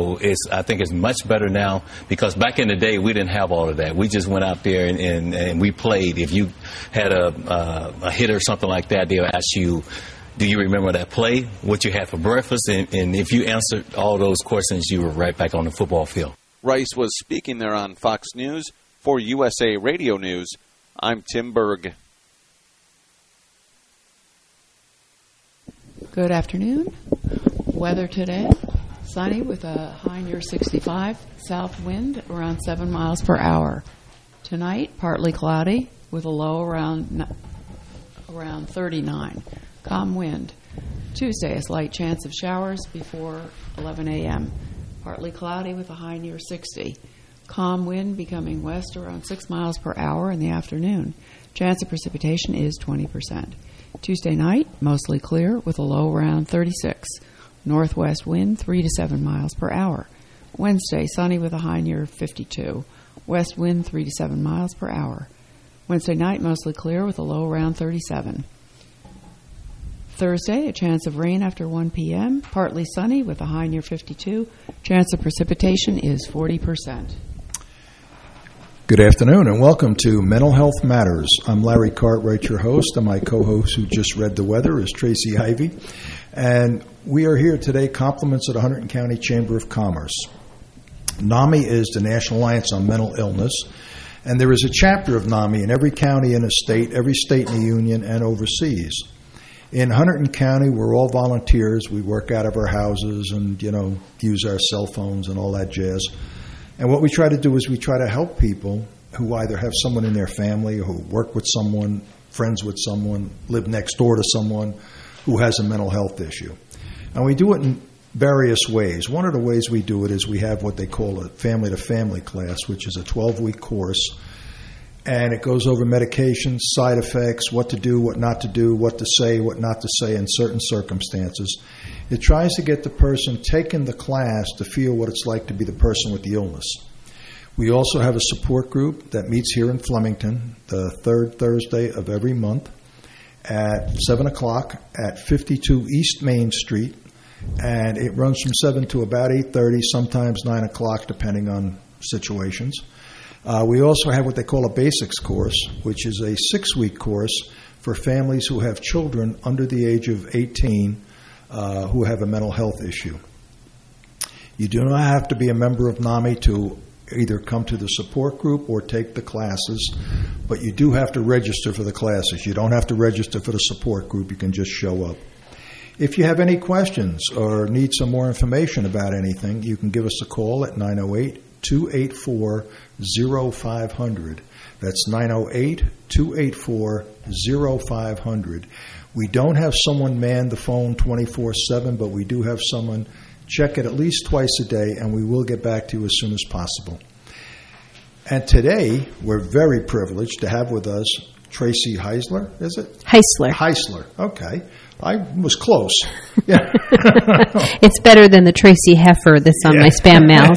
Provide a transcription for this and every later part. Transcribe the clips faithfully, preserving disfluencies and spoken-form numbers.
It's, I think it's much better now because back in the day we didn't have all of that. We just went out there and, and, and we played. If you had a, uh, a hit or something like that, they'll ask you, do you remember that play, what you had for breakfast? And, and if you answered all those questions, you were right back on the football field. Rice was speaking there on Fox News. For U S A Radio News, I'm Tim Berg. Good afternoon. Weather today, sunny with a high near sixty-five, south wind around seven miles per hour. Tonight, partly cloudy with a low around around thirty-nine. Calm wind. Tuesday, a slight chance of showers before eleven a.m. Partly cloudy with a high near sixty. Calm wind becoming west around six miles per hour in the afternoon. Chance of precipitation is twenty percent. Tuesday night, mostly clear with a low around thirty-six. Northwest wind three to seven miles per hour. Wednesday, sunny with a high near fifty-two. West wind three to seven miles per hour. Wednesday night, mostly clear with a low around thirty-seven. Thursday, a chance of rain after one p.m. Partly sunny with a high near fifty-two. Chance of precipitation is forty percent. Good afternoon and welcome to Mental Health Matters. I'm Larry Cartwright, your host, and my co-host who just read the weather is Tracy Ivy. And we are here today, compliments of the Hunterdon County Chamber of Commerce. NAMI is the National Alliance on Mental Illness, and there is a chapter of NAMI in every county in a state, every state in the union, and overseas. In Hunterdon County, we're all volunteers. We work out of our houses and, you know, use our cell phones and all that jazz. And what we try to do is we try to help people who either have someone in their family, who work with someone, friends with someone, live next door to someone who has a mental health issue. And we do it in various ways. One of the ways we do it is we have what they call a family-to-family class, which is a twelve-week course. And it goes over medications, side effects, what to do, what not to do, what to say, what not to say in certain circumstances. It tries to get the person taking the class to feel what it's like to be the person with the illness. We also have a support group that meets here in Flemington the third Thursday of every month at seven o'clock at fifty-two East Main Street. And it runs from seven to about eight thirty, sometimes nine o'clock, depending on situations. Uh, we also have what they call a basics course, which is a six-week course for families who have children under the age of eighteen uh, who have a mental health issue. You do not have to be a member of NAMI to either come to the support group or take the classes, but you do have to register for the classes. You don't have to register for the support group. You can just show up. If you have any questions or need some more information about anything, you can give us a call at nine oh eight, two eight four, oh five hundred. That's nine oh eight, two eight four, oh five hundred. We don't have someone man the phone twenty-four seven, but we do have someone check it at least twice a day, and we will get back to you as soon as possible. And today, we're very privileged to have with us Tracy Heisler, is it? Heisler. Heisler, okay. I was close. Yeah. It's better than the Tracy Heifer that's on yeah. my spam mail.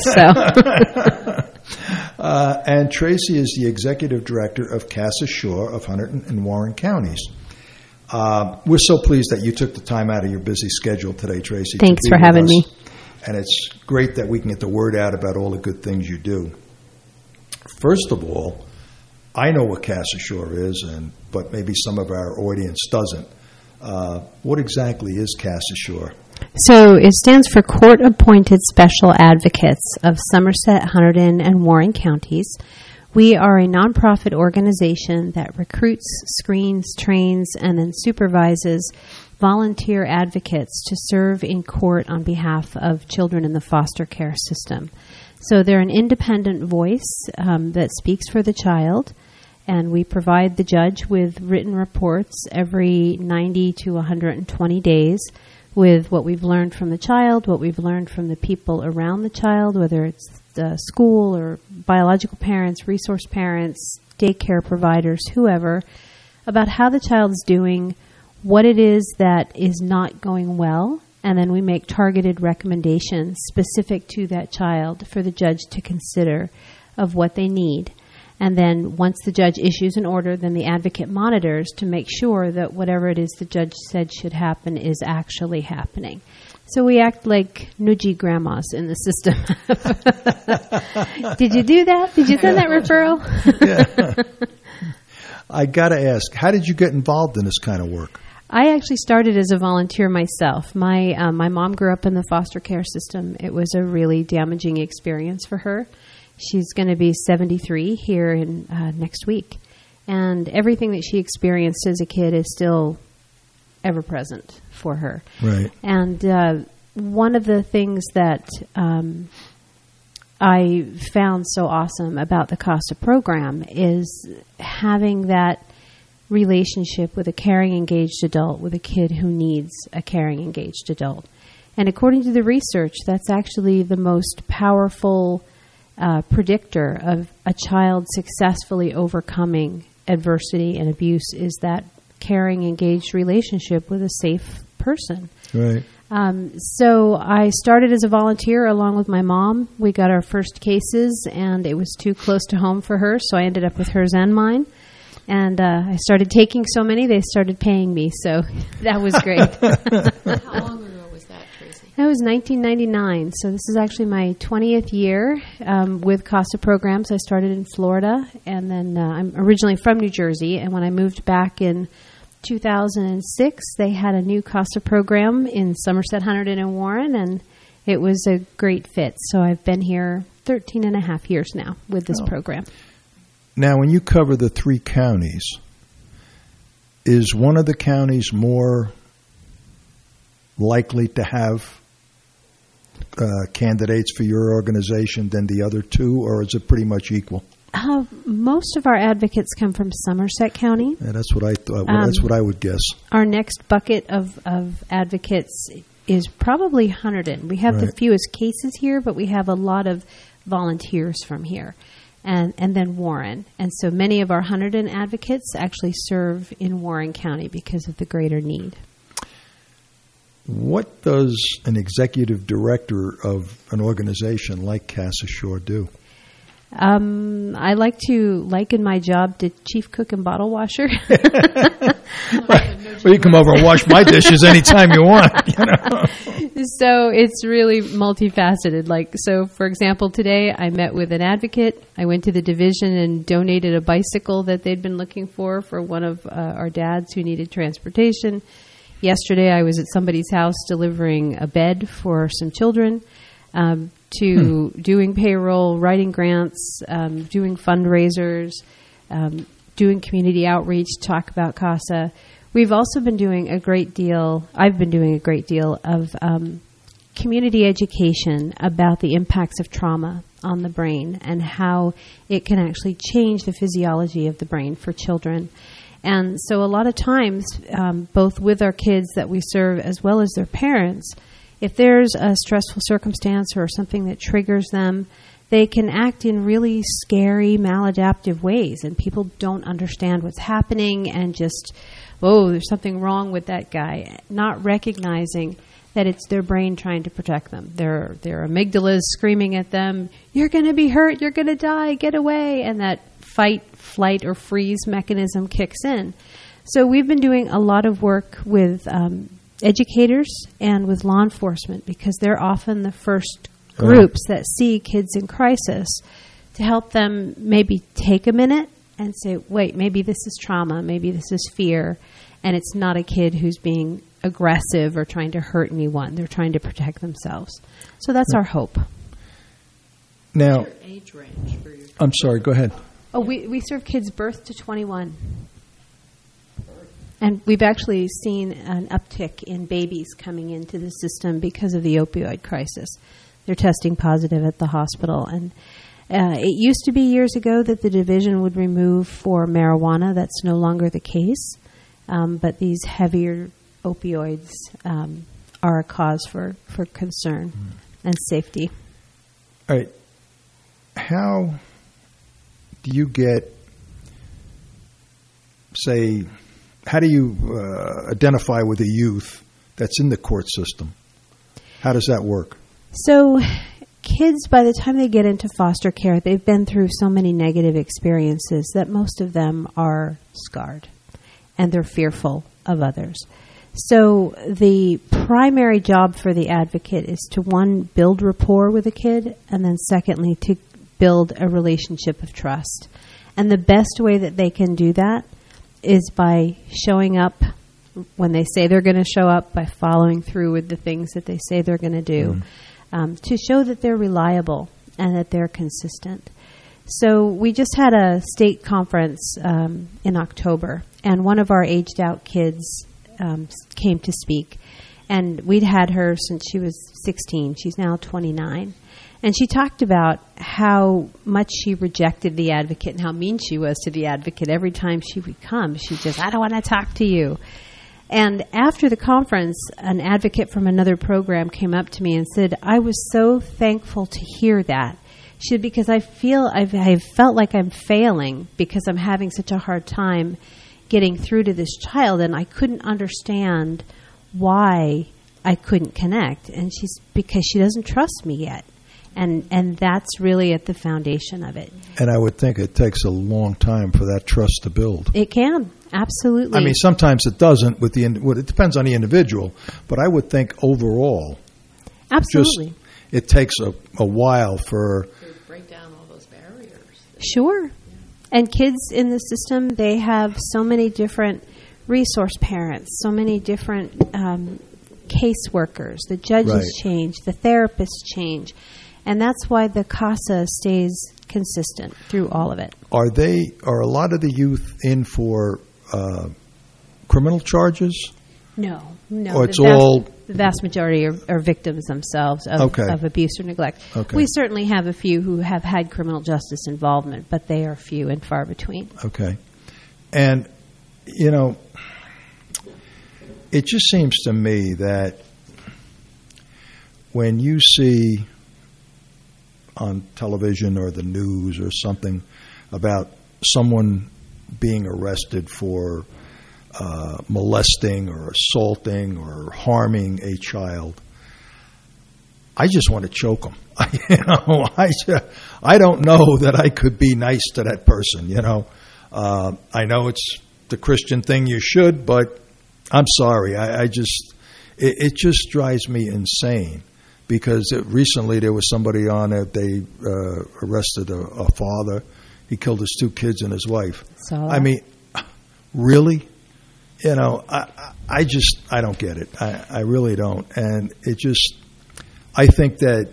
So, uh, and Tracy is the executive director of Casa Shore of Hunterdon and Warren counties. Uh, we're so pleased that you took the time out of your busy schedule today, Tracy. Thanks for having us. me. And it's great that we can get the word out about all the good things you do. First of all, I know what Casa Shore is, and but maybe some of our audience doesn't. Uh, what exactly is Casa Shore? So it stands for Court-Appointed Special Advocates of Somerset, Hunterdon, and Warren counties. We are a nonprofit organization that recruits, screens, trains, and then supervises volunteer advocates to serve in court on behalf of children in the foster care system. So they're an independent voice um, that speaks for the child, and we provide the judge with written reports every ninety to one hundred twenty days with what we've learned from the child, what we've learned from the people around the child, whether it's the school or biological parents, resource parents, daycare providers, whoever, about how the child's doing, what it is that is not going well, and then we make targeted recommendations specific to that child for the judge to consider of what they need. And then once the judge issues an order, then the advocate monitors to make sure that whatever it is the judge said should happen is actually happening. So we act like nudgy grandmas in the system. Did you do that? Did you send that referral? Yeah. I got to ask, how did you get involved in this kind of work? I actually started as a volunteer myself. My um, my mom grew up in the foster care system. It was a really damaging experience for her. She's going to be seventy-three here in uh, next week. And everything that she experienced as a kid is still ever present for her. Right. And uh, one of the things that um, I found so awesome about the CASA program is having that relationship with a caring, engaged adult, with a kid who needs a caring, engaged adult. And according to the research, that's actually the most powerful uh, predictor of a child successfully overcoming adversity and abuse, is that caring, engaged relationship with a safe person. Right. Um, so I started as a volunteer along with my mom. We got our first cases, and it was too close to home for her, so I ended up with hers and mine. And uh, I started taking so many, they started paying me, so that was great. How long ago was that, Tracy? That was nineteen ninety-nine, so this is actually my twentieth year um, with CASA programs. I started in Florida, and then uh, I'm originally from New Jersey, and when I moved back in two thousand six, they had a new CASA program in Somerset, Hunterdon, and Warren, and it was a great fit. So I've been here thirteen and a half years now with this Oh. program. Now, when you cover the three counties, is one of the counties more likely to have uh, candidates for your organization than the other two, or is it pretty much equal? Uh, most of our advocates come from Somerset County. Yeah, that's what I thought. Well, Um, that's what I would guess. Our next bucket of, of advocates is probably Hunterdon. We have the Right. fewest cases here, but we have a lot of volunteers from here. And, and then Warren. And so many of our Hunterdon advocates actually serve in Warren County because of the greater need. What does an executive director of an organization like CASA Shore do? Um, I like to liken my job to chief cook and bottle washer. Well, you come over and wash my dishes anytime you want. You know? So it's really multifaceted. Like, so for example, today I met with an advocate. I went to the division and donated a bicycle that they'd been looking for for one of uh, our dads who needed transportation. Yesterday I was at somebody's house delivering a bed for some children, um, to hmm. doing payroll, writing grants, um, doing fundraisers, um, doing community outreach, talk about CASA. We've also been doing a great deal, I've been doing a great deal of um, community education about the impacts of trauma on the brain and how it can actually change the physiology of the brain for children. And so a lot of times, um, both with our kids that we serve as well as their parents, if there's a stressful circumstance or something that triggers them, they can act in really scary, maladaptive ways, and people don't understand what's happening and just, oh, there's something wrong with that guy, not recognizing that it's their brain trying to protect them. Their their amygdala is screaming at them, you're going to be hurt, you're going to die, get away, and that fight, flight, or freeze mechanism kicks in. So we've been doing a lot of work with um, educators and with law enforcement because they're often the first groups that see kids in crisis to help them maybe take a minute and say, wait, maybe this is trauma, maybe this is fear, and it's not a kid who's being aggressive or trying to hurt anyone. They're trying to protect themselves. So that's our hope. Now, What's your age range for your I'm sorry, go ahead. Oh, we, we serve kids birth to twenty-one. And we've actually seen an uptick in babies coming into the system because of the opioid crisis. They're testing positive at the hospital. And uh, it used to be years ago that the division would remove for marijuana. That's no longer the case. Um, but these heavier opioids um, are a cause for, for concern mm. and safety. All right. How do you get, say, how do you uh, identify with a youth that's in the court system? How does that work? So kids, by the time they get into foster care, they've been through so many negative experiences that most of them are scarred and they're fearful of others. So the primary job for the advocate is to, one, build rapport with a kid, and then secondly, to build a relationship of trust. And the best way that they can do that is by showing up when they say they're going to show up, by following through with the things that they say they're going to do, mm. um, to show that they're reliable and that they're consistent. So we just had a state conference um, in October, and one of our aged out kids um, came to speak. And we'd had her since she was sixteen. She's now twenty-nine. And she talked about how much she rejected the advocate and how mean she was to the advocate. Every time she would come, she just, I don't want to talk to you. And after the conference, an advocate from another program came up to me and said, I was so thankful to hear that. She said, because I feel, I've, I've felt like I'm failing because I'm having such a hard time getting through to this child, and I couldn't understand why I couldn't connect. And she's, because she doesn't trust me yet. And and that's really at the foundation of it. And I would think it takes a long time for that trust to build. It can, absolutely. I mean, sometimes it doesn't. With the well, it depends on the individual, but I would think overall, absolutely, just, it takes a, a while for to break down all those barriers. Sure, yeah. And kids in the system, they have so many different resource parents, so many different um, caseworkers. The judges right. change, the therapists change. And that's why the CASA stays consistent through all of it. Are they? Are a lot of the youth in for uh, criminal charges? No, no. Or it's the vast, all the vast majority are, are victims themselves of, okay. of abuse or neglect. Okay. We certainly have a few who have had criminal justice involvement, but they are few and far between. Okay, and you know, it just seems to me that when you see on television or the news or something about someone being arrested for uh, molesting or assaulting or harming a child, I just want to choke them. you know, I I don't know that I could be nice to that person. You know, uh, I know it's the Christian thing you should, but I'm sorry. I, I just it, it just drives me insane. Because it, recently there was somebody on it, they uh, arrested a, a father. He killed his two kids and his wife. So, I mean, really? You know, I, I just, I don't get it. I, I really don't. And it just, I think that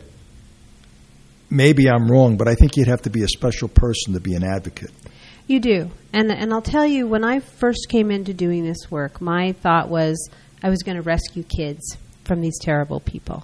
maybe I'm wrong, but I think you'd have to be a special person to be an advocate. You do. And, and I'll tell you, when I first came into doing this work, my thought was I was going to rescue kids from these terrible people.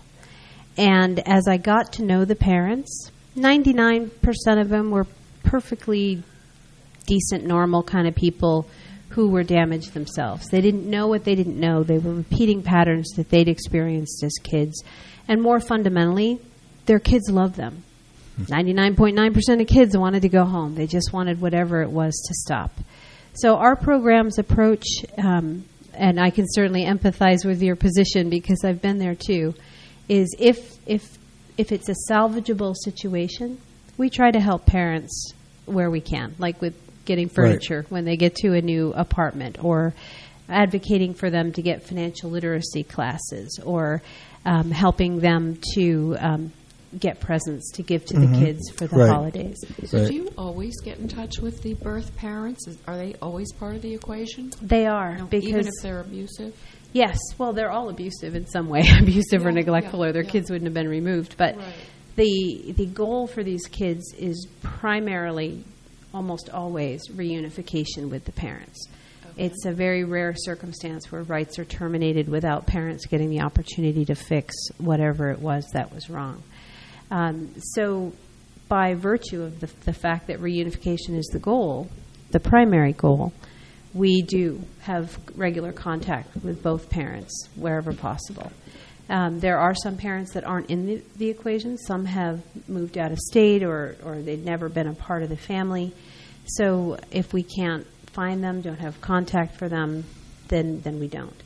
And as I got to know the parents, ninety-nine percent of them were perfectly decent, normal kind of people who were damaged themselves. They didn't know what they didn't know. They were repeating patterns that they'd experienced as kids. And more fundamentally, their kids loved them. ninety-nine point nine percent of kids wanted to go home. They just wanted whatever it was to stop. So our program's approach, um, and I can certainly empathize with your position because I've been there too, is if if if it's a salvageable situation, we try to help parents where we can, like with getting furniture right. when they get to a new apartment, or advocating for them to get financial literacy classes, or um, helping them to um, get presents to give to mm-hmm. the kids for the right. holidays. So right. do you always get in touch with the birth parents? Is, are they always part of the equation? They are. You know, because even if they're abusive? Yes. Well, they're all abusive in some way, abusive yeah, or neglectful, yeah, or their yeah. kids wouldn't have been removed. But right. the the goal for these kids is primarily, almost always, reunification with the parents. Okay. It's a very rare circumstance where rights are terminated without parents getting the opportunity to fix whatever it was that was wrong. Um, so by virtue of the, the fact that reunification is the goal, the primary goal, we do have regular contact with both parents wherever possible. Um, there are some parents that aren't in the, the equation. Some have moved out of state, or, or they've never been a part of the family. So if we can't find them, don't have contact for them, then, then we don't.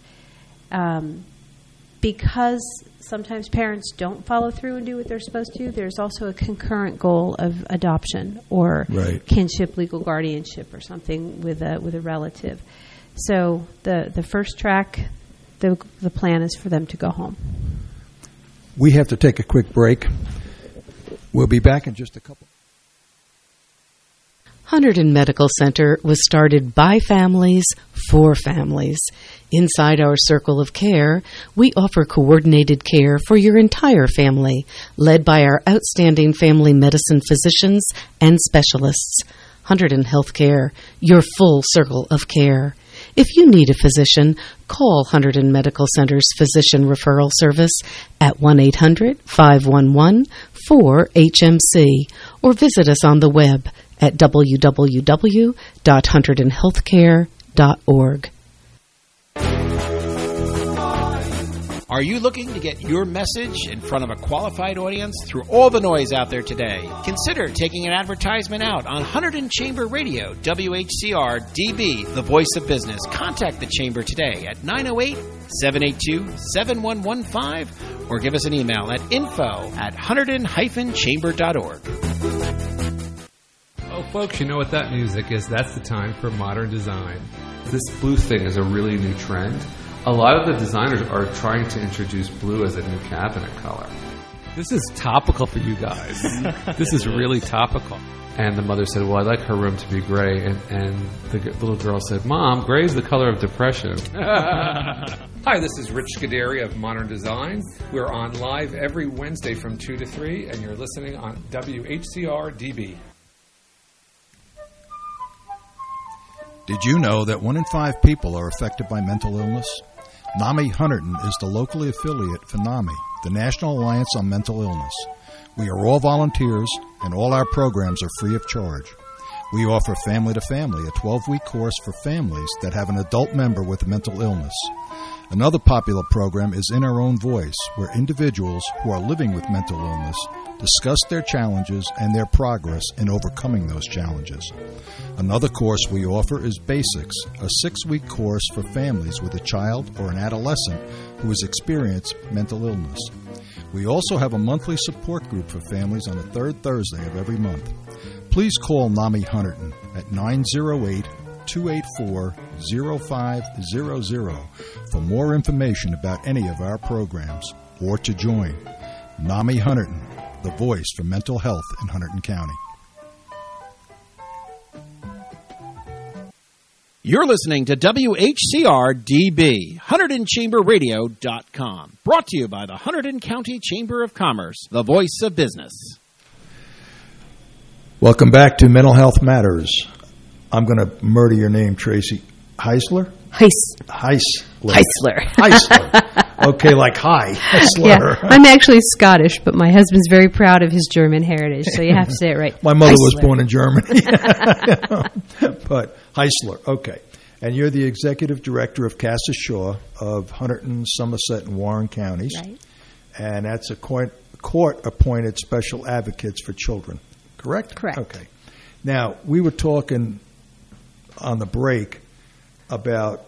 Um, because sometimes parents don't follow through and do what they're supposed to, there's also a concurrent goal of adoption or right. kinship, legal guardianship, or something with a with a relative. So the the first track the the plan is for them to go home. We have to take a quick break. We'll be back in just a couple. Hunterdon Medical Center was started by families for families. Inside our circle of care, we offer coordinated care for your entire family, led by our outstanding family medicine physicians and specialists. Hunterdon Healthcare, your full circle of care. If you need a physician, call Hunterdon Medical Center's Physician Referral Service at one eight hundred, five one one, four H M C or visit us on the web at w w w dot hunterdon healthcare dot org. Are you looking to get your message in front of a qualified audience through all the noise out there today? Consider taking an advertisement out on Hunterdon Chamber Radio, W H C R D B, the voice of business. Contact the Chamber today at nine oh eight, seven eight two, seven one one five or give us an email at info at hunterdon dash chamber dot org. Oh, folks, you know what that music is. That's the time for modern design. This blue thing is a really new trend. A lot of the designers are trying to introduce blue as a new cabinet color. This is topical for you guys. This is really topical. And the mother said, well, I'd like her room to be gray. And, and the g- little girl said, Mom, gray is the color of depression. Hi, this is Rich Scuderi of Modern Design. We're on live every Wednesday from two to three, and you're listening on W H C R D B. Did you know that one in five people are affected by mental illness? NAMI Hunterdon is the locally affiliate for NAMI, the National Alliance on Mental Illness. We are all volunteers, and all our programs are free of charge. We offer Family to Family, a twelve-week course for families that have an adult member with a mental illness. Another popular program is In Our Own Voice, where individuals who are living with mental illness discuss their challenges and their progress in overcoming those challenges. Another course we offer is Basics, a six-week course for families with a child or an adolescent who has experienced mental illness. We also have a monthly support group for families on the third Thursday of every month. Please call NAMI Hunterdon at nine oh eight, two eight four, oh five hundred for more information about any of our programs or to join. NAMI Hunterdon, the voice for mental health in Hunterdon County. You're listening to W H C R D B, Hunterdon Chamber Radio dot com. Brought to you by the Hunterdon County Chamber of Commerce, the voice of business. Welcome back to Mental Health Matters. I'm going to murder your name, Tracy. Heisler? Heis- Heisler. Heisler. Heisler. Okay, like hi. Heisler. Yeah, I'm actually Scottish, but my husband's very proud of his German heritage, so you have to say it right. My mother Heisler. was born in Germany. But Heisler, okay. And you're the executive director of Casa Shaw of Hunterdon, Somerset, and Warren counties. Right. And that's a court, court-appointed special advocates for children, correct? Correct. Okay. Now, we were talking on the break about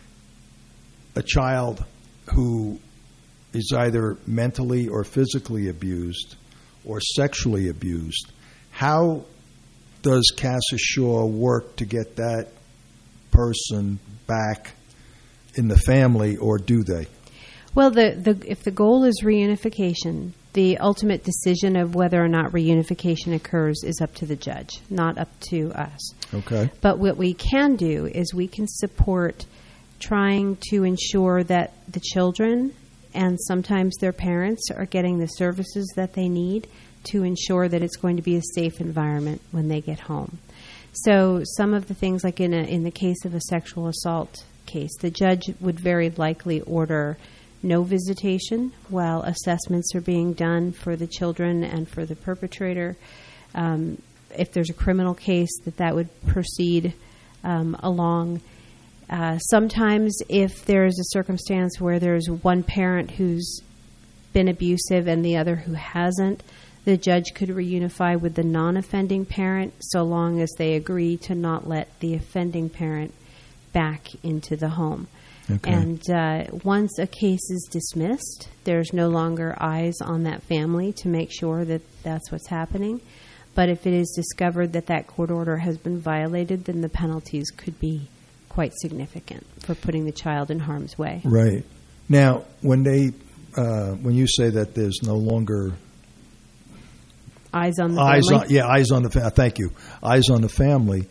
a child who is either mentally or physically abused or sexually abused. How does Casa Shaw work to get that person back in the family, or do they? Well, the, the, if the goal is reunification, the ultimate decision of whether or not reunification occurs is up to the judge, not up to us. Okay. But what we can do is we can support trying to ensure that the children and sometimes their parents are getting the services that they need to ensure that it's going to be a safe environment when they get home. So some of the things, like in a, in the case of a sexual assault case, the judge would very likely order no visitation while assessments are being done for the children and for the perpetrator. Um, if there's a criminal case, that that would proceed um, along. Uh, sometimes if there's a circumstance where there's one parent who's been abusive and the other who hasn't, the judge could reunify with the non-offending parent so long as they agree to not let the offending parent back into the home. Okay. And uh, once a case is dismissed, there's no longer eyes on that family to make sure that that's what's happening. But if it is discovered that that court order has been violated, then the penalties could be quite significant for putting the child in harm's way. Right. Now, when they, uh, when you say that there's no longer Eyes on the eyes family. on, yeah, eyes on the family. Thank you, eyes on the family.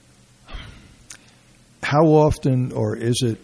How often, or is it,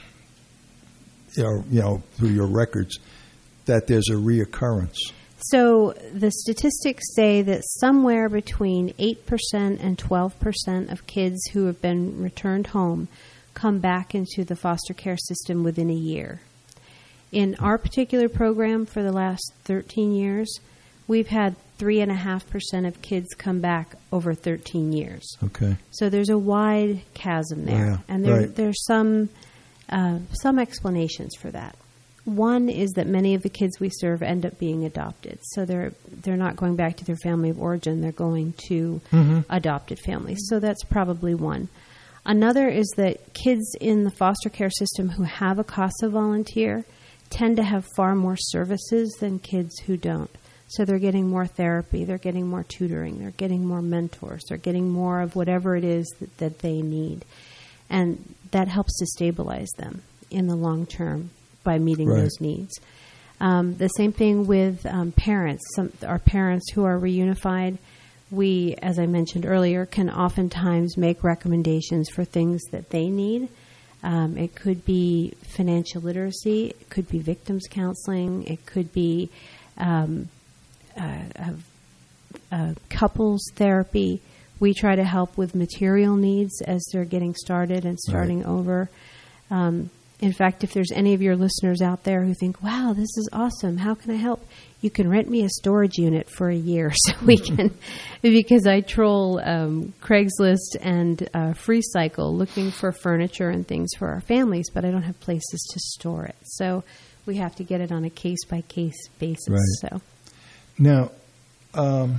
you know, you know, through your records, that there's a reoccurrence? So the statistics say that somewhere between eight percent and twelve percent of kids who have been returned home come back into the foster care system within a year. In our particular program for the last thirteen years, we've had three point five percent of kids come back over thirteen years. Okay. So there's a wide chasm there. Yeah, and there, right. there's some uh, some explanations for that. One is that many of the kids we serve end up being adopted. So they're they're not going back to their family of origin. They're going to Mm-hmm. adopted families. So that's probably one. Another is that kids in the foster care system who have a CASA volunteer tend to have far more services than kids who don't. So they're getting more therapy, they're getting more tutoring, they're getting more mentors, they're getting more of whatever it is that, that they need. And that helps to stabilize them in the long term by meeting Right. those needs. Um, the same thing with um, parents. Some, our parents who are reunified, we, as I mentioned earlier, can oftentimes make recommendations for things that they need. Um, it could be financial literacy, it could be victims counseling, it could be um, uh, uh, uh, couples therapy. We try to help with material needs as they're getting started and starting Right. over. Um, in fact, if there's any of your listeners out there who think, wow, this is awesome, how can I help? You can rent me a storage unit for a year so we can, because I troll um, Craigslist and uh, FreeCycle looking for furniture and things for our families, but I don't have places to store it. So we have to get it on a case-by-case basis. Right. So Now, um,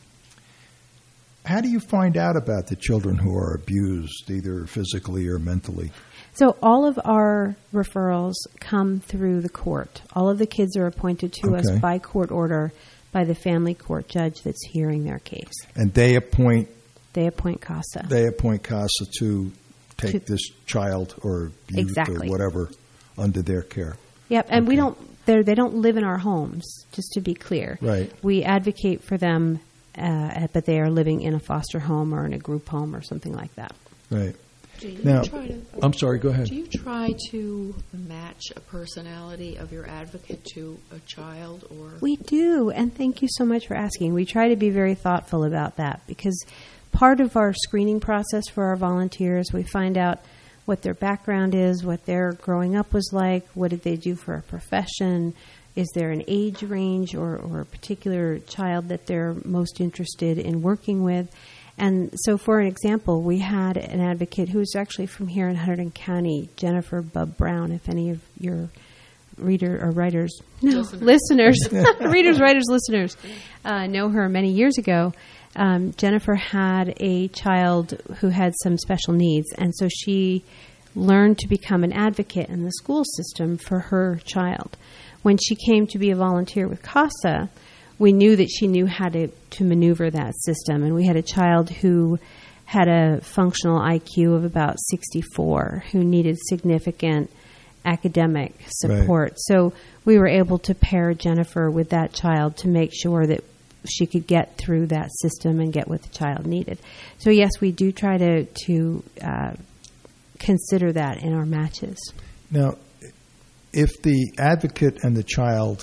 how do you find out about the children who are abused, either physically or mentally? So all of our referrals come through the court. All of the kids are appointed to us Okay. by court order by the family court judge that's hearing their case. And they appoint They appoint CASA. they appoint CASA to take To- this child or youth Exactly. or whatever under their care. Yep, and we Okay. don't. They they don't live in our homes. Just to be clear, Right. We advocate for them, uh, but they are living in a foster home or in a group home or something like that. Right. Do you Now, try to, I'm sorry, go ahead. do you try to match a personality of your advocate to a child or? We do, and thank you so much for asking. We try to be very thoughtful about that because part of our screening process for our volunteers, we find out what their background is, what their growing up was like, what did they do for a profession, is there an age range or, or a particular child that they're most interested in working with. And so, for an example, we had an advocate who was actually from here in Hunterdon County, Jennifer Bub Brown, if any of your reader or writers, no, listeners, readers, writers, listeners, uh, know her many years ago. Um, Jennifer had a child who had some special needs, and so she learned to become an advocate in the school system for her child. When she came to be a volunteer with CASA, we knew that she knew how to, to maneuver that system, and we had a child who had a functional I Q of about sixty-four who needed significant academic support. Right. So we were able to pair Jennifer with that child to make sure that she could get through that system and get what the child needed. So yes, we do try to, to uh, consider that in our matches. Now, if the advocate and the child,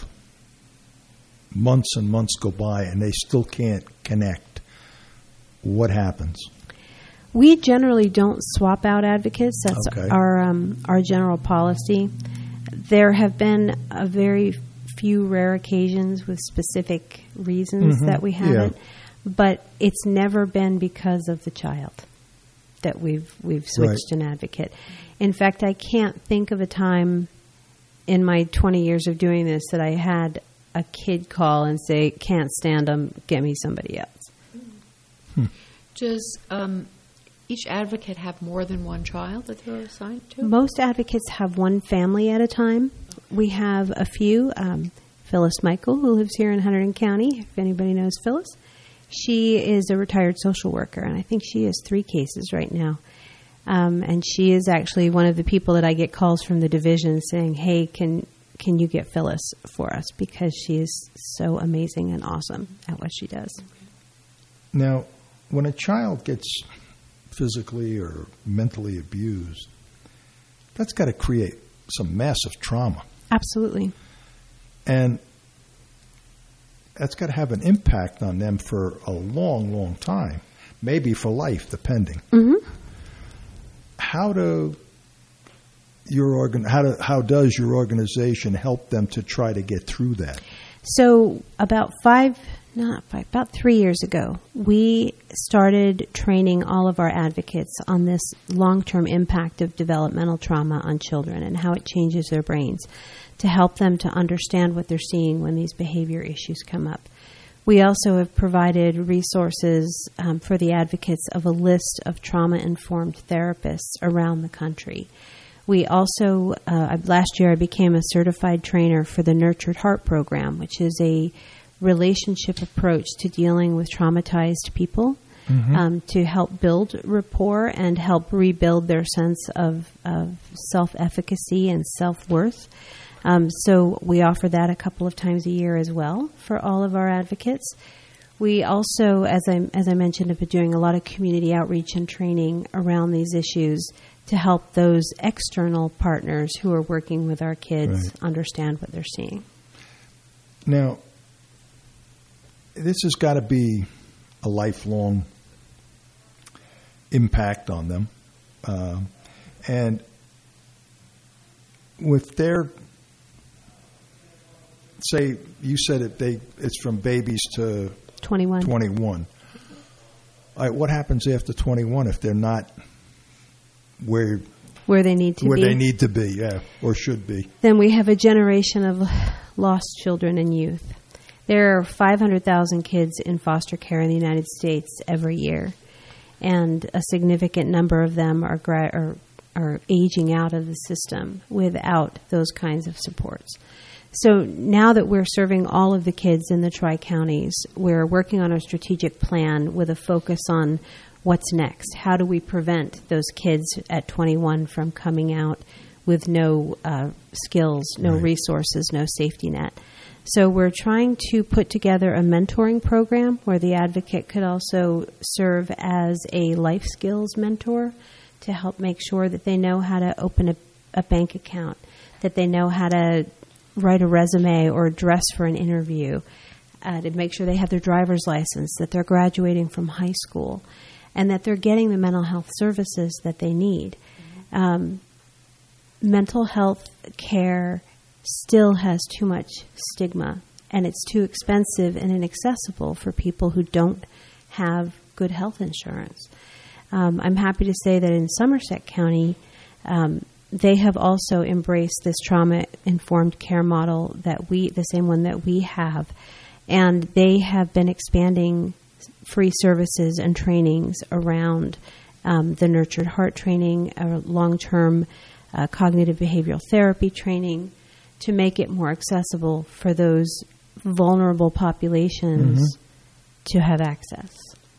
months and months go by and they still can't connect, what happens? We generally don't swap out advocates. That's Okay. our um, our general policy. There have been a very few rare occasions with specific reasons Mhm. that we haven't, Yeah. but it's never been because of the child that we've we've switched an advocate. In fact, I can't think of a time in my twenty years of doing this that I had a kid call and say, "Can't stand them, get me somebody else." Does um, each advocate have more than one child that they're assigned to? Most advocates have one family at a time. We have a few. Um, Phyllis Michael, who lives here in Hunterdon County, if anybody knows Phyllis. She is a retired social worker, and I think she has three cases right now. Um, and she is actually one of the people that I get calls from the division saying, hey, can can you get Phyllis for us? Because she is so amazing and awesome at what she does. Now, when a child gets physically or mentally abused, that's got to create some massive trauma. Absolutely. And that's got to have an impact on them for a long, long time, maybe for life, depending. Mm-hmm. How do your organ? How do, how does your organization help them to try to get through that? So about five, not five, about three years ago, we started training all of our advocates on this long-term impact of developmental trauma on children and how it changes their brains to help them to understand what they're seeing when these behavior issues come up. We also have provided resources um, for the advocates of a list of trauma-informed therapists around the country. We also, uh, last year I became a certified trainer for the Nurtured Heart program, which is a relationship approach to dealing with traumatized people, mm-hmm. um, to help build rapport and help rebuild their sense of, of self-efficacy and self-worth. Um, so we offer that a couple of times a year as well for all of our advocates. We also, as I, as I mentioned, have been doing a lot of community outreach and training around these issues to help those external partners who are working with our kids right. understand what they're seeing. Now, this has got to be a lifelong impact on them. Uh, and with their, say, you said it, they it's from babies to twenty-one. twenty-one. All right, what happens after twenty-one if they're not where where they need to where be? Where they need to be, yeah, or should be. Then we have a generation of lost children and youth. There are five hundred thousand kids in foster care in the United States every year, and a significant number of them are gra- are, are aging out of the system without those kinds of supports. So now that we're serving all of the kids in the Tri-Counties, we're working on a strategic plan with a focus on what's next. How do we prevent those kids at twenty-one from coming out with no uh, skills, no right. resources, no safety net? So we're trying to put together a mentoring program where the advocate could also serve as a life skills mentor to help make sure that they know how to open a, a bank account, that they know how to write a resume or dress for an interview, uh, to make sure they have their driver's license, that they're graduating from high school, and that they're getting the mental health services that they need. Mm-hmm. Um, mental health care still has too much stigma, and it's too expensive and inaccessible for people who don't have good health insurance. Um, I'm happy to say that in Somerset County, um, they have also embraced this trauma-informed care model that we, the same one that we have, and they have been expanding free services and trainings around um, the Nurtured Heart training, uh, long-term uh, cognitive behavioral therapy training, to make it more accessible for those vulnerable populations mm-hmm. to have access.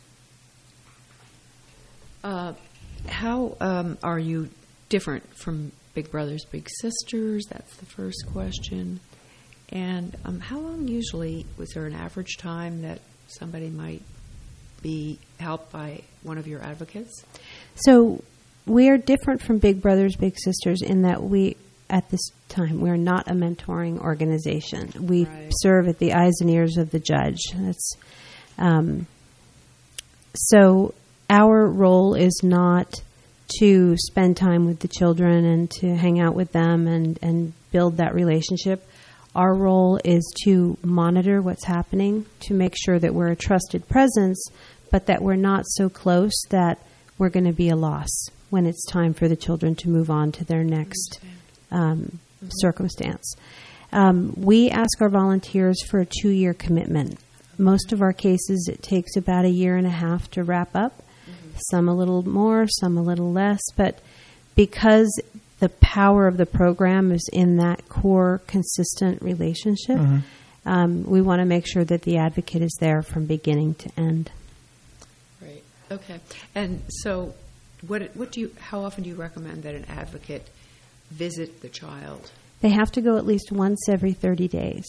Uh, how um, are you different from Big Brothers Big Sisters? That's the first question. And um, how long usually, was there an average time that somebody might be helped by one of your advocates? So we are different from Big Brothers Big Sisters in that we, at this time, we're not a mentoring organization. We right. serve at the eyes and ears of the judge. That's um, so our role is not to spend time with the children and to hang out with them and, and build that relationship. Our role is to monitor what's happening, to make sure that we're a trusted presence, but that we're not so close that we're going to be a loss when it's time for the children to move on to their next um, mm-hmm. circumstance. Um, we ask our volunteers for a two-year commitment. Most of our cases, it takes about a year and a half to wrap up. Some a little more, some a little less, but because the power of the program is in that core, consistent relationship, mm-hmm. um, we want to make sure that the advocate is there from beginning to end. Right. Okay. And so what what do you? How often do you recommend that an advocate visit the child? They have to go at least once every thirty days.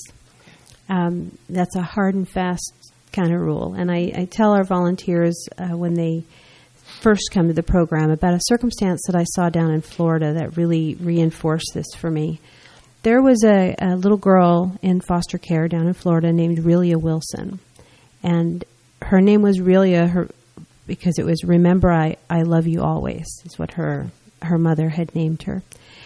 Um, that's a hard and fast kind of rule. And I, I tell our volunteers uh, when they first come to the program about a circumstance that I saw down in Florida that really reinforced this for me. There was a, a little girl in foster care down in Florida named Relia Wilson. And her name was Relia her, because it was Remember I, I Love You Always, is what her her mother had named her.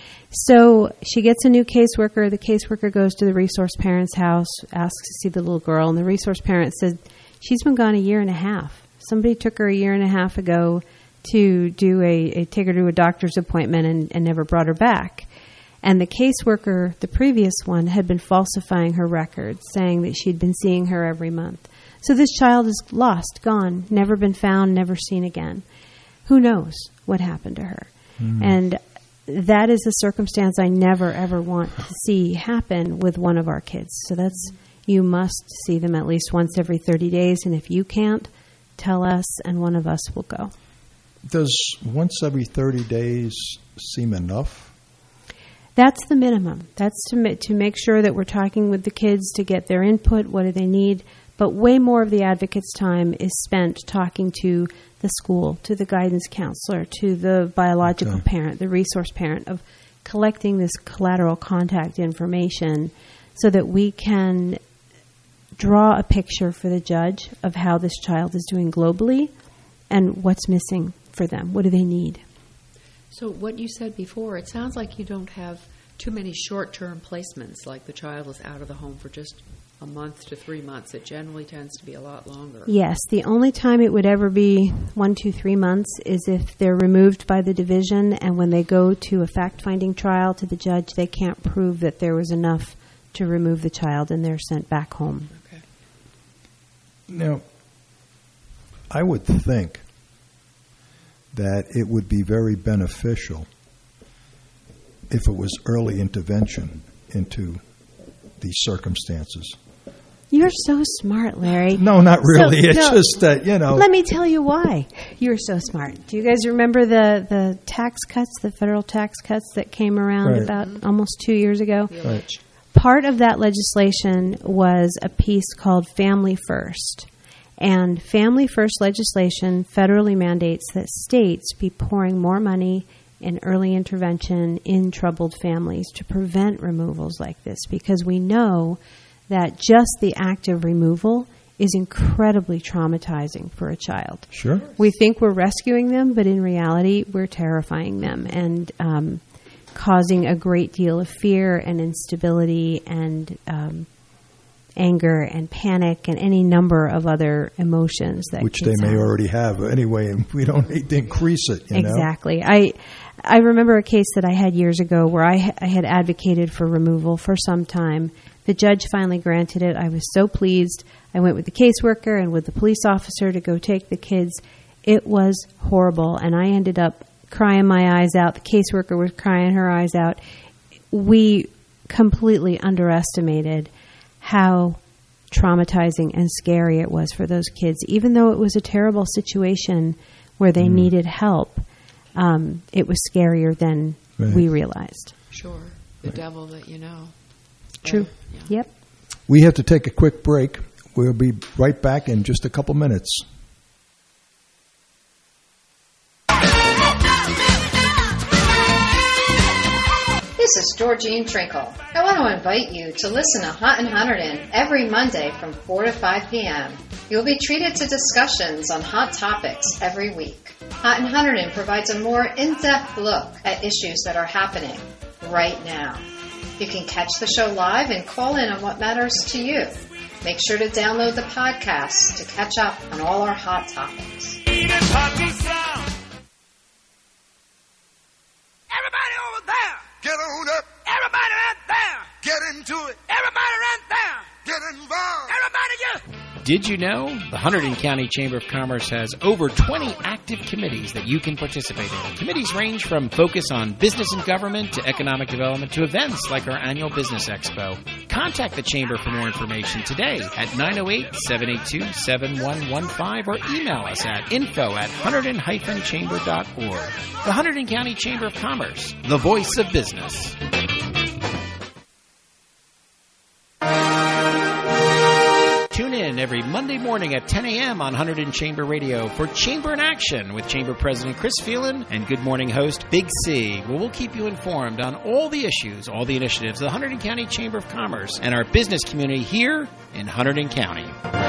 So she gets a new caseworker. The caseworker goes to the resource parent's house, asks to see the little girl, and the resource parent said, she's been gone a year and a half. Somebody took her a year and a half ago to do a, a take her to a doctor's appointment and, and never brought her back. And the caseworker, the previous one, had been falsifying her records, saying that she'd been seeing her every month. So this child is lost, gone, never been found, never seen again. Who knows what happened to her? Mm. And that is a circumstance I never, ever want to see happen with one of our kids. So that's, you must see them at least once every thirty days. And if you can't, tell us and one of us will go. Does once every thirty days seem enough? That's the minimum. That's to, ma- to make sure that we're talking with the kids to get their input. What do they need? But way more of the advocate's time is spent talking to the school, to the guidance counselor, to the biological okay. parent, the resource parent, of collecting this collateral contact information so that we can draw a picture for the judge of how this child is doing globally and what's missing for them. What do they need? So what you said before, it sounds like you don't have too many short-term placements, like the child is out of the home for just a month to three months. It generally tends to be a lot longer. Yes. The only time it would ever be one, two, three months is if they're removed by the division, and when they go to a fact-finding trial to the judge, they can't prove that there was enough to remove the child, and they're sent back home. Okay. Now, I would think that it would be very beneficial if it was early intervention into these circumstances. You're so smart, Larry. No, not really. So, it's no, just that, you know. Let me tell you why. You're so smart. Do you guys remember the, the tax cuts, the federal tax cuts that came around right. about almost two years ago? Right. Part of that legislation was a piece called Family First. And Family First legislation federally mandates that states be pouring more money in early intervention in troubled families to prevent removals like this, because we know that just the act of removal is incredibly traumatizing for a child. Sure. We think we're rescuing them, but in reality, we're terrifying them and um, causing a great deal of fear and instability and um, anger and panic and any number of other emotions that which they may have. already have anyway, and we don't need to increase it. You exactly. know? I I remember a case that I had years ago where I, I had advocated for removal for some time. The judge finally granted it. I was so pleased. I went with the caseworker and with the police officer to go take the kids. It was horrible, and I ended up crying my eyes out. The caseworker was crying her eyes out. We completely underestimated how traumatizing and scary it was for those kids. Even though it was a terrible situation where they mm. needed help, um, it was scarier than right. we realized. Sure. The right. devil that you know. True. Right. Yeah. Yep. We have to take a quick break. We'll be right back in just a couple minutes. This is Georgine Trinkle. I want to invite you to listen to Hot and Hunterdon every Monday from four to five p.m. You'll be treated to discussions on hot topics every week. Hot and Hunterdon provides a more in-depth look at issues that are happening right now. You can catch the show live and call in on what matters to you. Make sure to download the podcast to catch up on all our hot topics. Everybody over there! Get on up! Everybody right there! Get into it! Everybody right there! Get involved! Everybody just... Did you know the Hunterdon County Chamber of Commerce has over twenty active committees that you can participate in? Committees range from focus on business and government to economic development to events like our annual Business Expo. Contact the Chamber for more information today at nine oh eight, seven eight two, seven one one five or email us at info at hunterdon dash chamber dot org. The Hunterdon County Chamber of Commerce, the voice of business. Tune in every Monday morning at ten a.m. on Hunterdon Chamber Radio for Chamber in Action with Chamber President Chris Phelan and Good Morning host Big C, where we'll keep you informed on all the issues, all the initiatives of the Hunterdon County Chamber of Commerce and our business community here in Hunterdon County.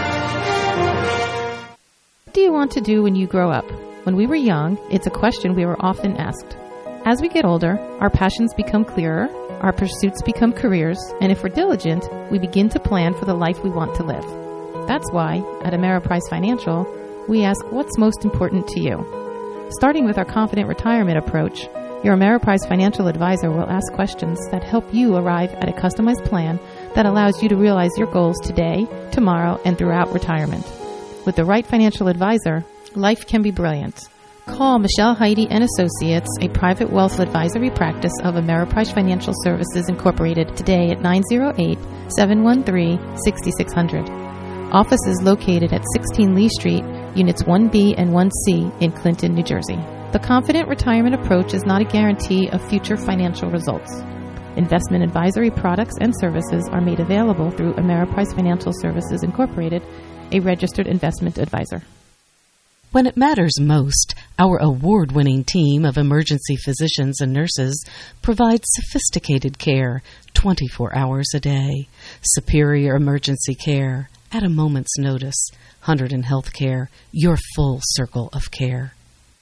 What do you want to do when you grow up? When we were young, it's a question we were often asked. As we get older, our passions become clearer, our pursuits become careers, and if we're diligent, we begin to plan for the life we want to live. That's why, at Ameriprise Financial, we ask what's most important to you. Starting with our Confident Retirement approach, your Ameriprise Financial advisor will ask questions that help you arrive at a customized plan that allows you to realize your goals today, tomorrow, and throughout retirement. With the right financial advisor, life can be brilliant. Call Michelle Heidi and Associates, a private wealth advisory practice of Ameriprise Financial Services Incorporated, today at nine oh eight, seven one three, six six zero zero. Office is located at sixteen Lee Street, Units one B and one C in Clinton, New Jersey. The Confident Retirement approach is not a guarantee of future financial results. Investment advisory products and services are made available through Ameriprise Financial Services Incorporated, a registered investment advisor. When it matters most, our award-winning team of emergency physicians and nurses provides sophisticated care twenty-four hours a day. Superior emergency care at a moment's notice. Hunterdon Healthcare, your full circle of care.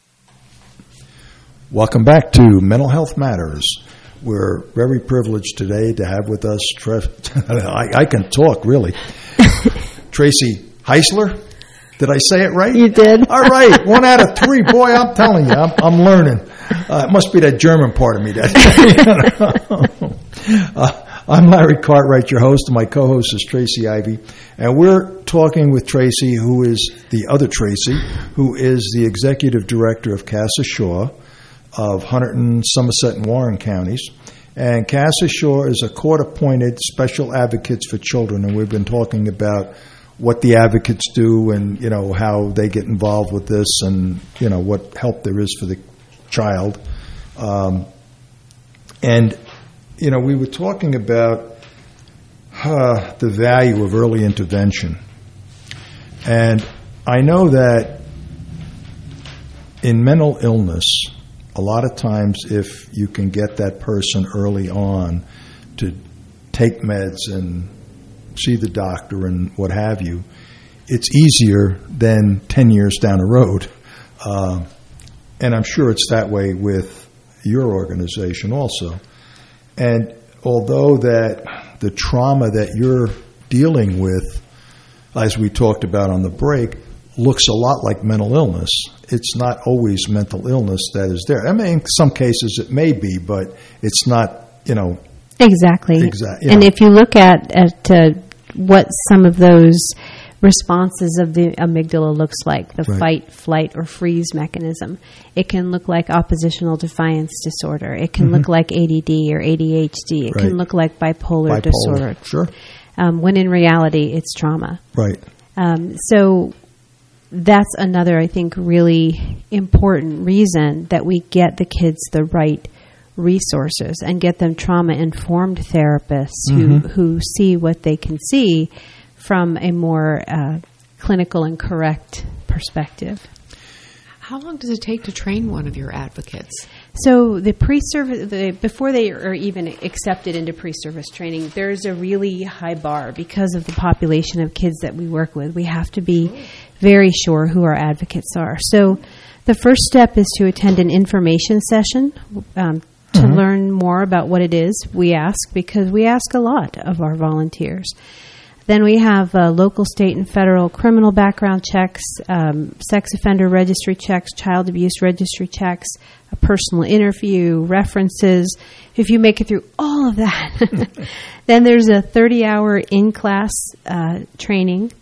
Welcome back to Mental Health Matters. We're very privileged today to have with us, Tre- I, I can talk, really, Tracy Heisler. Did I say it right? You did. All right. One out of three. Boy, I'm telling you, I'm, I'm learning. Uh, it must be that German part of me. That uh, I'm Larry Cartwright, your host, and my co-host is Tracy Ivy. And we're talking with Tracy, who is the other Tracy, who is the executive director of Casa Shaw of Hunterdon, Somerset, and Warren counties. And Casa Shaw is a court-appointed special advocates for children, and we've been talking about what the advocates do and, you know, how they get involved with this and, you know, what help there is for the child. Um, and, you know, we were talking about uh, the value of early intervention. And I know that in mental illness, a lot of times if you can get that person early on to take meds and see the doctor and what have you, it's easier than ten years down the road. Uh, and I'm sure it's that way with your organization also. And although that the trauma that you're dealing with, as we talked about on the break, looks a lot like mental illness, it's not always mental illness that is there. I mean, in some cases it may be, but it's not, you know, Exactly. Exactly. And if you look at, at uh, what some of those responses of the amygdala looks like, the Right. fight, flight, or freeze mechanism, it can look like oppositional defiance disorder. It can Mhm. look like A D D or A D H D. It Right. can look like bipolar, Bipolar, disorder. sure. Um, when in reality, it's trauma. Right. Um, so that's another, I think, really important reason that we get the kids the right resources and get them trauma-informed therapists who, Mhm. who see what they can see from a more uh, clinical and correct perspective. How long does it take to train one of your advocates? So the pre-service, the, before they are even accepted into pre-service training, there's a really high bar because of the population of kids that we work with. We have to be very sure who our advocates are. So the first step is to attend an information session um, to Mhm. learn more about what it is we ask, because we ask a lot of our volunteers. Then we have uh, local, state, and federal criminal background checks, um, sex offender registry checks, child abuse registry checks, a personal interview, references. If you make it through all of that, then there's a thirty-hour in-class uh, training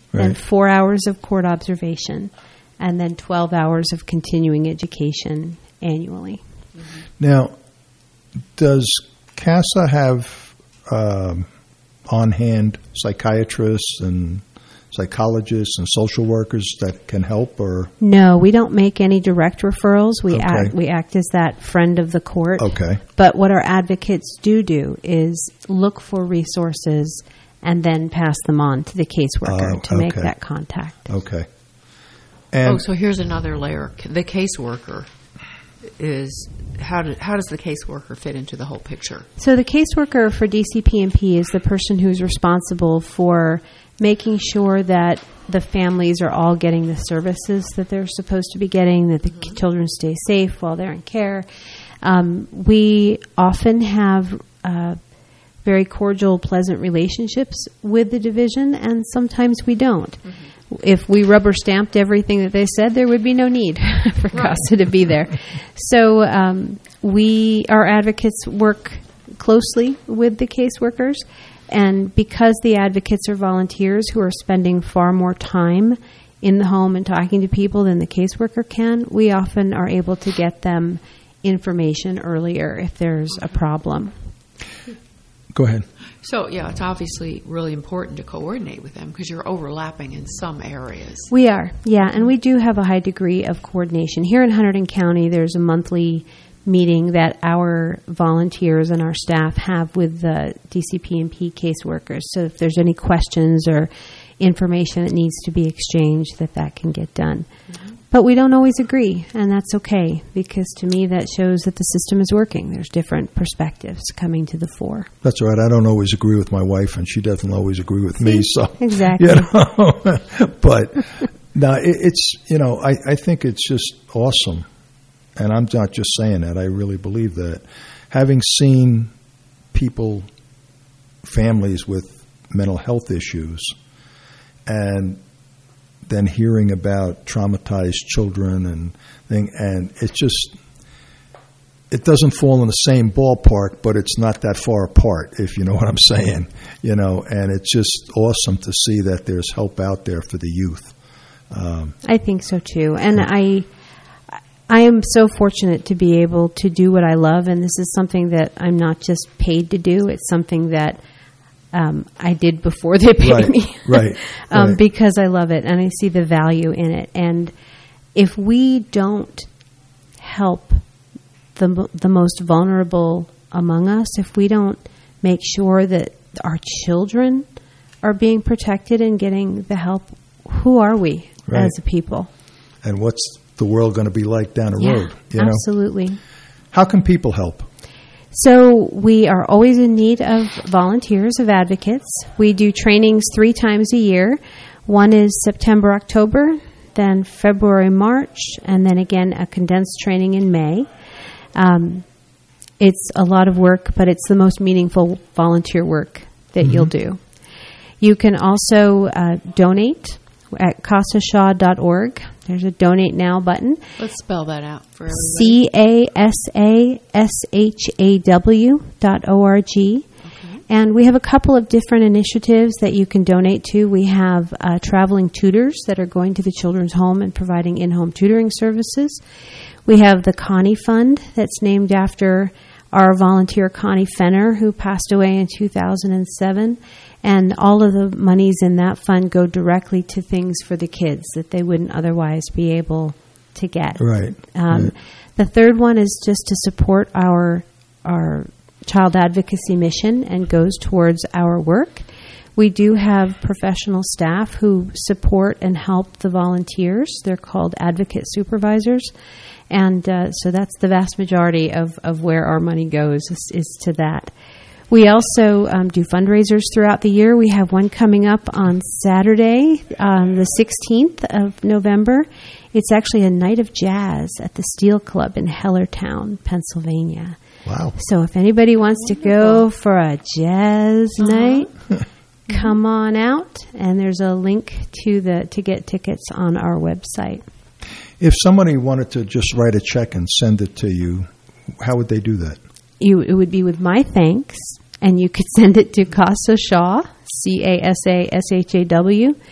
then Right. four hours of court observation, and then twelve hours of continuing education annually. Now, does CASA have um, on-hand psychiatrists and psychologists and social workers that can help, or No, we don't make any direct referrals. We Okay. act we act as that friend of the court. Okay. But what our advocates do do is look for resources and then pass them on to the caseworker Oh, to make okay. that contact. Okay. oh, And so here's another layer. The caseworker is how do, how does the caseworker fit into the whole picture? So the caseworker for D C P and P is the person who's responsible for making sure that the families are all getting the services that they're supposed to be getting, that the mm-hmm. children stay safe while they're in care. Um, we often have uh, very cordial, pleasant relationships with the division, and sometimes we don't. Mm-hmm. If we rubber stamped everything that they said, there would be no need for right. CASA to be there. So um, we, our advocates work closely with the caseworkers, and because the advocates are volunteers who are spending far more time in the home and talking to people than the caseworker can, we often are able to get them information earlier if there's a problem. Go ahead. So, yeah, it's obviously really important to coordinate with them because you're overlapping in some areas. We are, yeah, and we do have a high degree of coordination. Here in Hunterdon County, there's a monthly meeting that our volunteers and our staff have with the D C P and P caseworkers. So if there's any questions or information that needs to be exchanged, that that can get done. Mm-hmm. But we don't always agree, and that's okay, because to me that shows that the system is working. There's different perspectives coming to the fore. That's all right. I don't always agree with my wife, and she doesn't always agree with me. So exactly. You know? But no, it, it's, you know, I, I think it's just awesome. And I'm not just saying that. I really believe that. Having seen people, families with mental health issues, and then hearing about traumatized children and thing, and it just, it doesn't fall in the same ballpark, but it's not that far apart, if you know what I'm saying. You know, and it's just awesome to see that there's help out there for the youth. Um, I think so too, and I. I am so fortunate to be able to do what I love, and this is something that I'm not just paid to do. It's something that um, I did before they paid right, me, right, um, right. because I love it, and I see the value in it. And if we don't help the the most vulnerable among us, if we don't make sure that our children are being protected and getting the help, who are we right. as a people? And what's the world going to be like down the yeah, road? You know? Absolutely. How can people help? So we are always in need of volunteers, of advocates. We do trainings three times a year. One is September, October, then February, March, and then again a condensed training in May. Um, it's a lot of work, but it's the most meaningful volunteer work that mm-hmm. you'll do. You can also uh, donate at casa shaw dot org. There's a Donate Now button. Let's spell that out for everybody. C A S A S H A W dot O R G. Okay. And we have a couple of different initiatives that you can donate to. We have uh, traveling tutors that are going to the children's home and providing in-home tutoring services. We have the Connie Fund that's named after our volunteer Connie Fenner, who passed away in two thousand seven. And all of the monies in that fund go directly to things for the kids that they wouldn't otherwise be able to get. Right. Um, right. The third one is just to support our our child advocacy mission and goes towards our work. We do have professional staff who support and help the volunteers. They're called advocate supervisors. And uh, so that's the vast majority of, of where our money goes is, is to that. We also um, do fundraisers throughout the year. We have one coming up on Saturday, um, the sixteenth of November. It's actually a night of jazz at the Steel Club in Hellertown, Pennsylvania. Wow. So if anybody wants to go for a jazz uh-huh. night, come on out. And there's a link to the to get tickets on our website. If somebody wanted to just write a check and send it to you, how would they do that? You, it would be with my thanks, and you could send it to Casa Shaw, C A S A S H A W,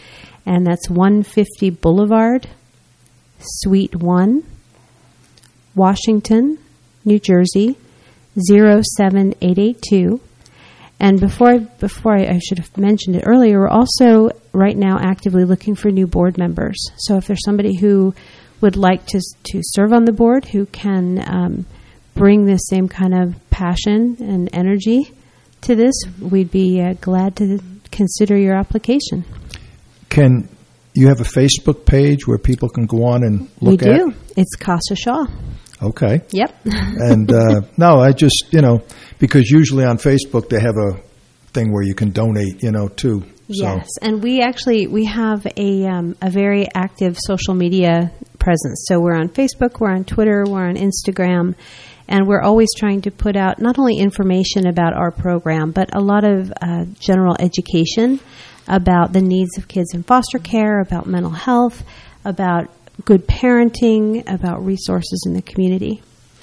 and that's one fifty Boulevard, Suite one, Washington, New Jersey, zero seven eight eight two. And before I, before I, I should have mentioned it earlier, we're also right now actively looking for new board members. So if there's somebody who would like to to serve on the board, who can um, bring the same kind of passion and energy to this, we'd be uh, glad to consider your application. Can you have a Facebook page where people can go on and look at? We do. It's Casa Shaw. Okay. Yep. And uh, no, I just, you know, because usually on Facebook they have a thing where you can donate, you know, too. Yes, so. And we actually, we have a um, a very active social media presence. So we're on Facebook, we're on Twitter, we're on Instagram, and we're always trying to put out not only information about our program, but a lot of uh, general education about the needs of kids in foster care, about mental health, about good parenting, about resources in the community.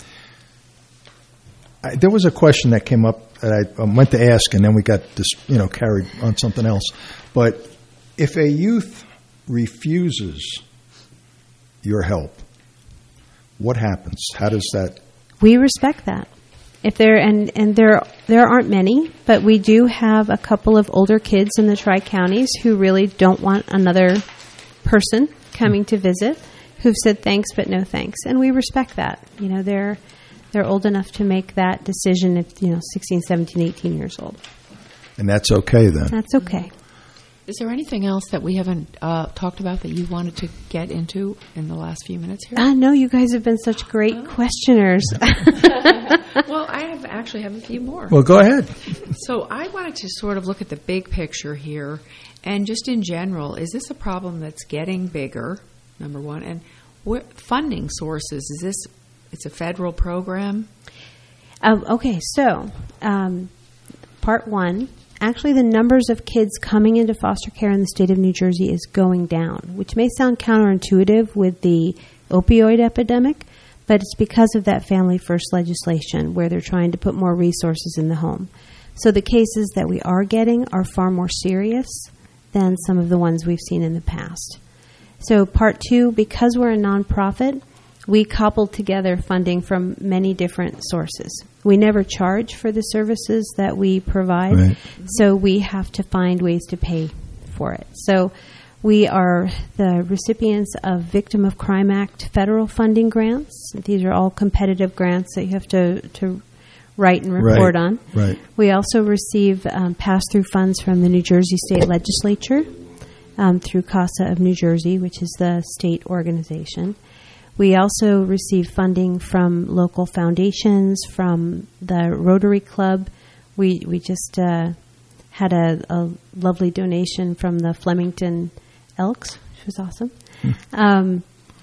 I, there was a question that came up that I um, meant to ask, and then we got this, you know, carried on something else. But if a youth refuses your help, what happens? How does that? We respect that. If there and and there there aren't many, but we do have a couple of older kids in the Tri-Counties who really don't want another person coming to visit, who've said thanks but no thanks, and we respect that. You know, they're they're old enough to make that decision at, you know, sixteen, seventeen, eighteen years old. And that's okay then. That's okay. Is there anything else that we haven't uh, talked about that you wanted to get into in the last few minutes here? Uh, no, you guys have been such great oh. questioners. Well, I have actually have a few more. Well, go ahead. So I wanted to sort of look at the big picture here, and just in general, is this a problem that's getting bigger, number one? And what funding sources, is this, it's a federal program? Um, okay, so um, part one, actually the numbers of kids coming into foster care in the state of New Jersey is going down, which may sound counterintuitive with the opioid epidemic, but it's because of that Family First legislation where they're trying to put more resources in the home. So the cases that we are getting are far more serious than some of the ones we've seen in the past. So part two, because we're a nonprofit, we cobbled together funding from many different sources. We never charge for the services that we provide, right. So we have to find ways to pay for it. So we are the recipients of Victim of Crime Act federal funding grants. These are all competitive grants that you have to, to write and report right. on. Right. We also receive um, pass-through funds from the New Jersey State Legislature um, through CASA of New Jersey, which is the state organization. We also receive funding from local foundations, from the Rotary Club. We we just uh, had a, a lovely donation from the Flemington Elks, which was awesome, hmm. um,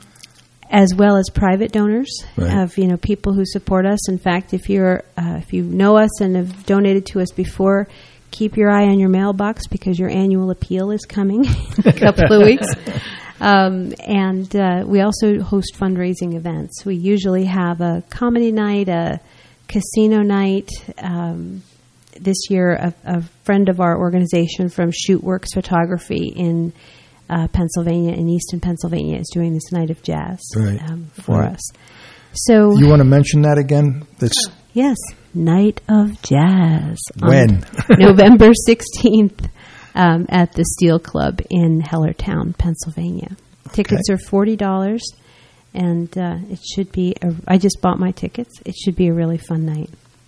as well as private donors right. of you know people who support us. In fact, if you're uh, if you know us and have donated to us before, keep your eye on your mailbox because your annual appeal is coming in a couple of weeks. Um, and uh, we also host fundraising events. We usually have a comedy night, a casino night. Um, this year, a, a friend of our organization from Shootworks Photography in uh, Pennsylvania, in Easton, Pennsylvania, is doing this night of jazz right. um, for right. us. So, you want to mention that again? That's yes, Night of Jazz. When? November sixteenth. Um, at the Steel Club in Hellertown, Pennsylvania. Tickets okay. are forty dollars, and uh, it should be, a, I just bought my tickets. It should be a really fun night.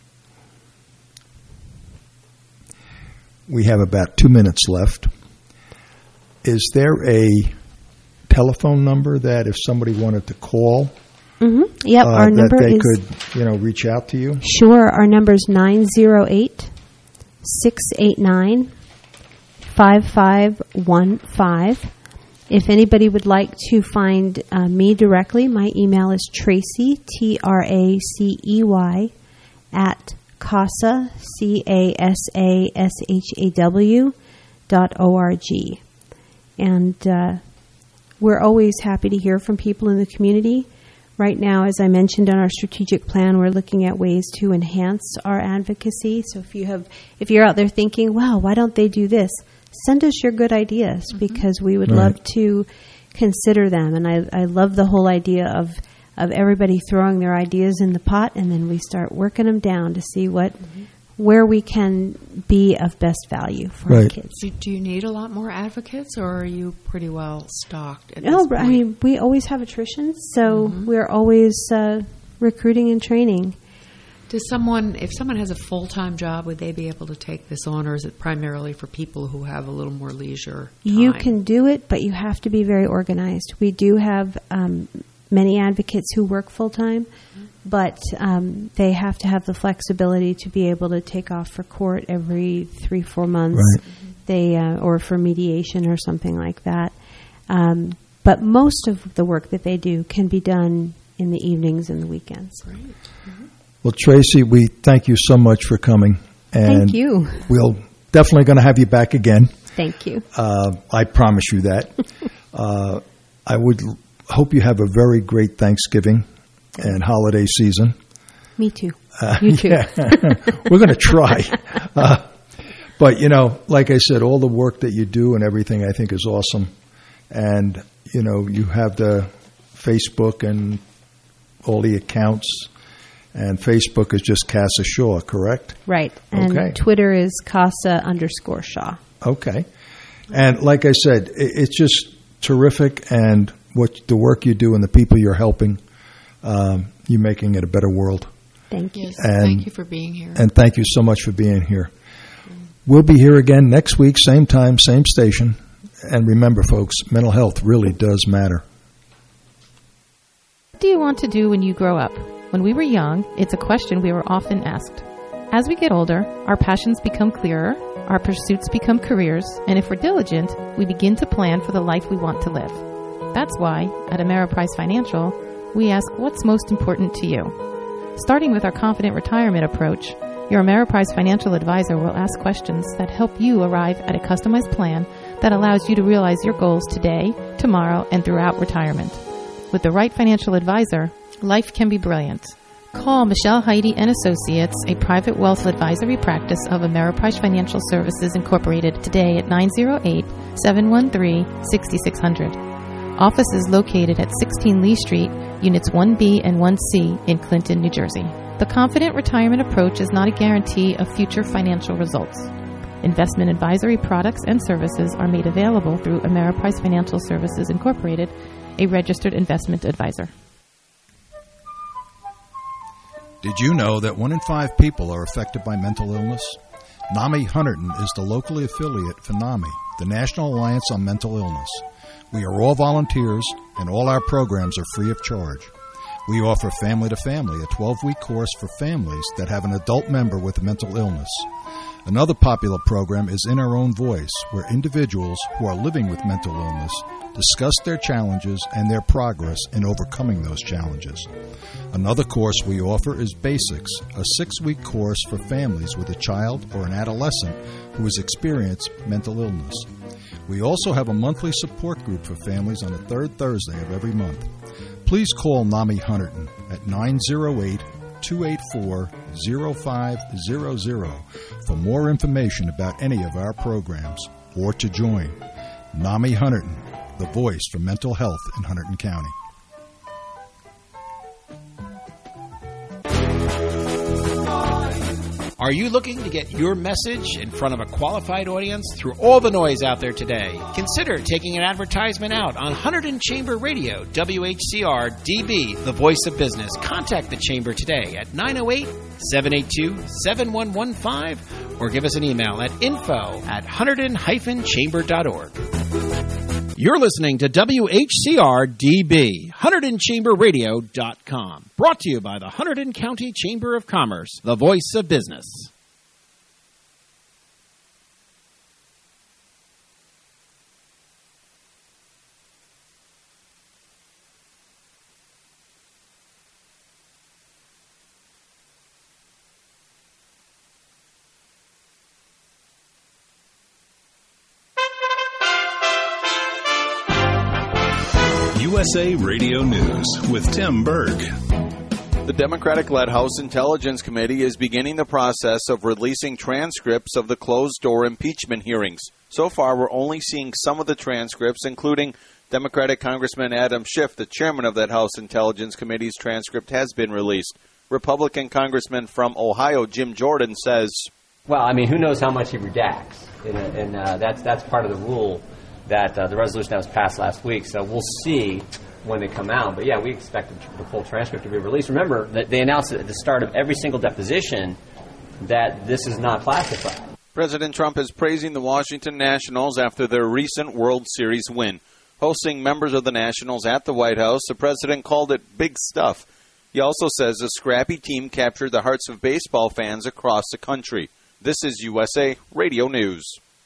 We have about two minutes left. Is there a telephone number that if somebody wanted to call, mm-hmm. yep, uh, our that number they is, could you know, reach out to you? Sure. Our number is nine zero eight, six eight nine, five five one five. If anybody would like to find uh, me directly, my email is Tracy, T R A C E Y, at CASA, C A S A S H A W, dot O R G. And uh, we're always happy to hear from people in the community. Right now, as I mentioned on our strategic plan, we're looking at ways to enhance our advocacy. So if you have, if you're out there thinking, wow, why don't they do this? send us your good ideas mm-hmm. because we would right. love to consider them. And I, I love the whole idea of, of everybody throwing their ideas in the pot, and then we start working them down to see what mm-hmm. where we can be of best value for right. our kids. Do, do you need a lot more advocates, or are you pretty well stocked at No, this but point? I mean, we always have attrition, so mm-hmm. we're always uh, recruiting and training. Does someone, if someone has a full-time job, would they be able to take this on, or is it primarily for people who have a little more leisure time? You can do it, but you have to be very organized. We do have um, many advocates who work full-time, mm-hmm. but um, they have to have the flexibility to be able to take off for court every three, four months, right. mm-hmm. they uh, or for mediation or something like that. Um, but most of the work that they do can be done in the evenings and the weekends. Great. Mm-hmm. Well, Tracy, we thank you so much for coming. And thank you. We'll definitely going to have you back again. Thank you. Uh, I promise you that. uh, I would l- hope you have a very great Thanksgiving and holiday season. Me too. Uh, you too. Yeah. We're going to try. Uh, but, you know, like I said, all the work that you do and everything I think is awesome. And, you know, you have the Facebook and all the accounts. And Facebook is just Casa Shaw, correct? Right. And okay. Twitter is Casa underscore Shaw. Okay. And like I said, it, it's just terrific. And what the work you do and the people you're helping, um, you're making it a better world. Thank you. Yes, and, thank you for being here. And thank you so much for being here. We'll be here again next week, same time, same station. And remember, folks, mental health really does matter. What do you want to do when you grow up? When we were young, it's a question we were often asked. As we get older, our passions become clearer, our pursuits become careers, and if we're diligent, we begin to plan for the life we want to live. That's why, at Ameriprise Financial, we ask what's most important to you. Starting with our Confident Retirement approach, your Ameriprise Financial advisor will ask questions that help you arrive at a customized plan that allows you to realize your goals today, tomorrow, and throughout retirement. With the right financial advisor, life can be brilliant. Call Michelle Heidi and Associates, a private wealth advisory practice of Ameriprise Financial Services Incorporated, today at nine oh eight, seven one three, six six zero zero. Office is located at sixteen Lee Street, Units one B and one C in Clinton, New Jersey. The Confident Retirement approach is not a guarantee of future financial results. Investment advisory products and services are made available through Ameriprise Financial Services Incorporated, a registered investment advisor. Did you know that one in five people are affected by mental illness? NAMI Hunterdon is the locally affiliate for NAMI, the National Alliance on Mental Illness. We are all volunteers, and all our programs are free of charge. We offer Family to Family, a twelve-week course for families that have an adult member with a mental illness. Another popular program is In Our Own Voice, where individuals who are living with mental illness discuss their challenges and their progress in overcoming those challenges. Another course we offer is Basics, a six-week course for families with a child or an adolescent who has experienced mental illness. We also have a monthly support group for families on the third Thursday of every month. Please call NAMI Hunterdon at nine oh eight, two eight four, oh five zero zero for more information about any of our programs or to join. NAMI Hunterdon, the voice for mental health in Hunterdon County. Are you looking to get your message in front of a qualified audience through all the noise out there today? Consider taking an advertisement out on Hunterdon Chamber Radio, W H C R D B, the voice of business. Contact the Chamber today at nine oh eight, seven eight two, seven one one five or give us an email at info at hunterdon dash chamber dot org. You're listening to W H C R D B, Hunterdon Chamber Radio dot com. Brought to you by the Hunterdon County Chamber of Commerce, the voice of business. U S A Radio News with Tim Berg. The Democratic-led House Intelligence Committee is beginning the process of releasing transcripts of the closed-door impeachment hearings. So far, we're only seeing some of the transcripts, including Democratic Congressman Adam Schiff, the chairman of that House Intelligence Committee's transcript, has been released. Republican Congressman from Ohio, Jim Jordan, says, well, I mean, who knows how much he redacts? And, and uh, that's, that's part of the rule that uh, the resolution that was passed last week. So we'll see when they come out. But, yeah, we expect the full transcript to be released. Remember, that they announced at the start of every single deposition that this is not classified. President Trump is praising the Washington Nationals after their recent World Series win. Hosting members of the Nationals at the White House, the president called it big stuff. He also says the scrappy team captured the hearts of baseball fans across the country. This is U S A Radio News.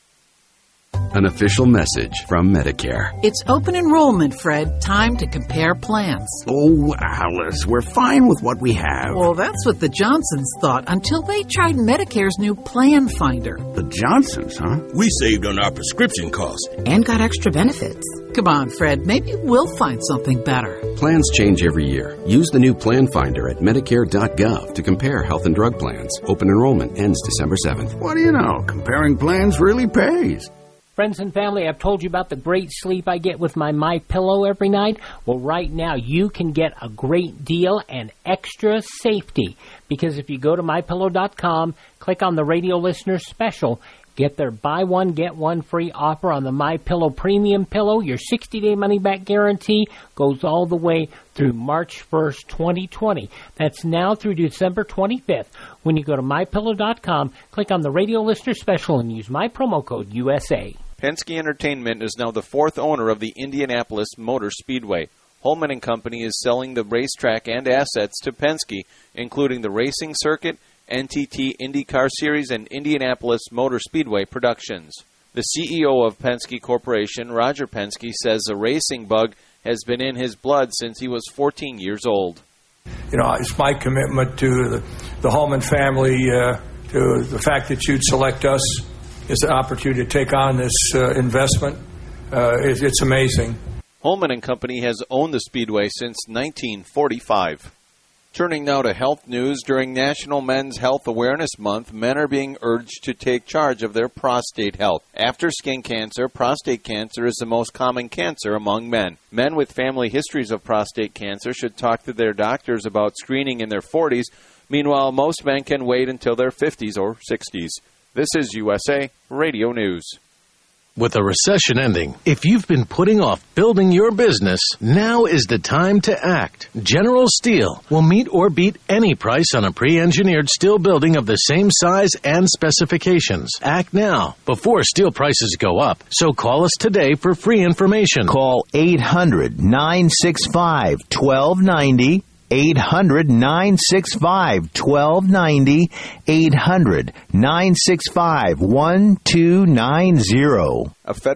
An official message from Medicare. It's open enrollment, Fred. Time to compare plans. Oh, Alice, we're fine with what we have. Well, that's what the Johnsons thought until they tried Medicare's new Plan Finder. The Johnsons, huh? We saved on our prescription costs. And got extra benefits. Come on, Fred. Maybe we'll find something better. Plans change every year. Use the new Plan Finder at Medicare dot gov to compare health and drug plans. Open enrollment ends December seventh. What do you know? Comparing plans really pays. Friends and family, I've told you about the great sleep I get with my MyPillow every night. Well, right now you can get a great deal and extra safety, because if you go to my pillow dot com, click on the radio listener special, get their buy one, get one free offer on the MyPillow Premium Pillow. Your sixty-day money-back guarantee goes all the way through March first, twenty twenty. That's now through December twenty-fifth. When you go to my pillow dot com, click on the radio listener special and use my promo code U S A. Penske Entertainment is now the fourth owner of the Indianapolis Motor Speedway. Holman and Company is selling the racetrack and assets to Penske, including the racing circuit, N T T IndyCar Series, and Indianapolis Motor Speedway Productions. The C E O of Penske Corporation, Roger Penske, says the racing bug has been in his blood since he was fourteen years old. You know, it's my commitment to the, the Holman family, uh, to the fact that you'd select us as an opportunity to take on this uh, investment. Uh, it, it's amazing. Holman and Company has owned the Speedway since nineteen forty-five. Turning now to health news, during National Men's Health Awareness Month, men are being urged to take charge of their prostate health. After skin cancer, prostate cancer is the most common cancer among men. Men with family histories of prostate cancer should talk to their doctors about screening in their forties. Meanwhile, most men can wait until their fifties or sixties. This is U S A Radio News. With a recession ending, if you've been putting off building your business, now is the time to act. General Steel will meet or beat any price on a pre-engineered steel building of the same size and specifications. Act now, before steel prices go up. So call us today for free information. Call eight hundred, nine six five, one two nine zero. eight hundred, nine six five, one two nine zero. eight hundred, nine six five, one two nine zero. A fed-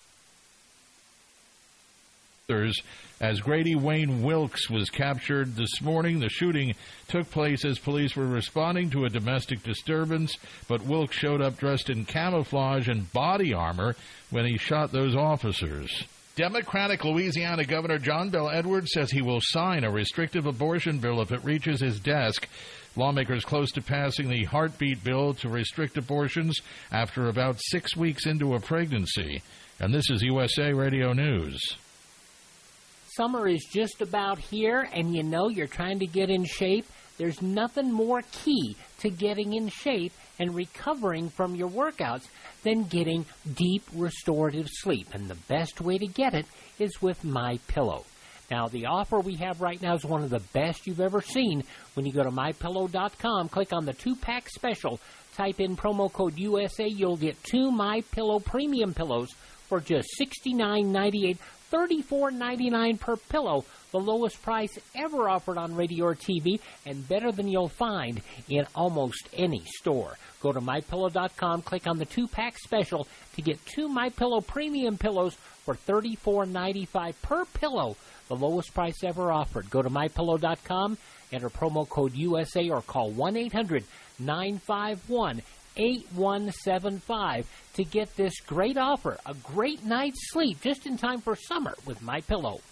As Grady Wayne Wilkes was captured this morning, the shooting took place as police were responding to a domestic disturbance, but Wilkes showed up dressed in camouflage and body armor when he shot those officers. Democratic Louisiana Governor John Bel Edwards says he will sign a restrictive abortion bill if it reaches his desk. Lawmakers close to passing the heartbeat bill to restrict abortions after about six weeks into a pregnancy. And this is U S A Radio News. Summer is just about here, and you know you're trying to get in shape. There's nothing more key to getting in shape and recovering from your workouts than getting deep restorative sleep. And the best way to get it is with MyPillow. Now, the offer we have right now is one of the best you've ever seen. When you go to my pillow dot com, click on the two-pack special, type in promo code U S A, you'll get two MyPillow premium pillows for just sixty-nine ninety-eight, thirty-four ninety-nine per pillow, the lowest price ever offered on radio or T V, and better than you'll find in almost any store. Go to my pillow dot com, click on the two-pack special to get two MyPillow premium pillows for thirty-four ninety-five per pillow, the lowest price ever offered. Go to my pillow dot com, enter promo code U S A, or call one eight hundred, nine five one, eight one seven five to get this great offer, a great night's sleep just in time for summer with MyPillow.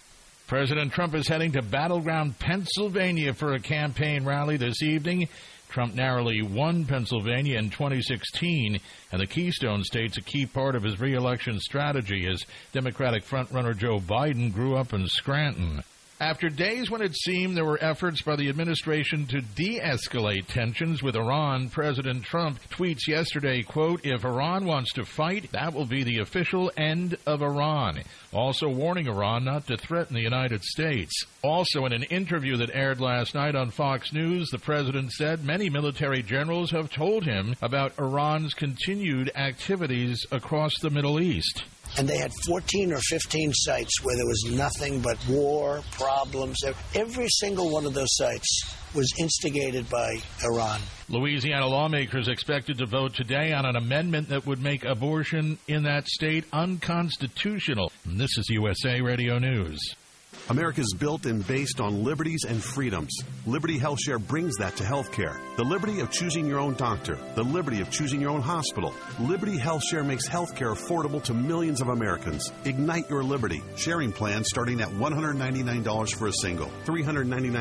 President Trump is heading to battleground Pennsylvania for a campaign rally this evening. Trump narrowly won Pennsylvania in twenty sixteen, and the Keystone State's a key part of his re-election strategy as Democratic frontrunner Joe Biden grew up in Scranton. After days when it seemed there were efforts by the administration to de-escalate tensions with Iran, President Trump tweets yesterday, quote, "If Iran wants to fight, that will be the official end of Iran," also warning Iran not to threaten the United States. Also, in an interview that aired last night on Fox News, the president said many military generals have told him about Iran's continued activities across the Middle East. And they had fourteen or fifteen sites where there was nothing but war, problems. Every single one of those sites was instigated by Iran. Louisiana lawmakers expected to vote today on an amendment that would make abortion in that state unconstitutional. And this is U S A Radio News. America is built and based on liberties and freedoms. Liberty HealthShare brings that to healthcare. The liberty of choosing your own doctor. The liberty of choosing your own hospital. Liberty HealthShare makes healthcare affordable to millions of Americans. Ignite your liberty. Sharing plans starting at one hundred ninety-nine dollars for a single, three hundred ninety-nine dollars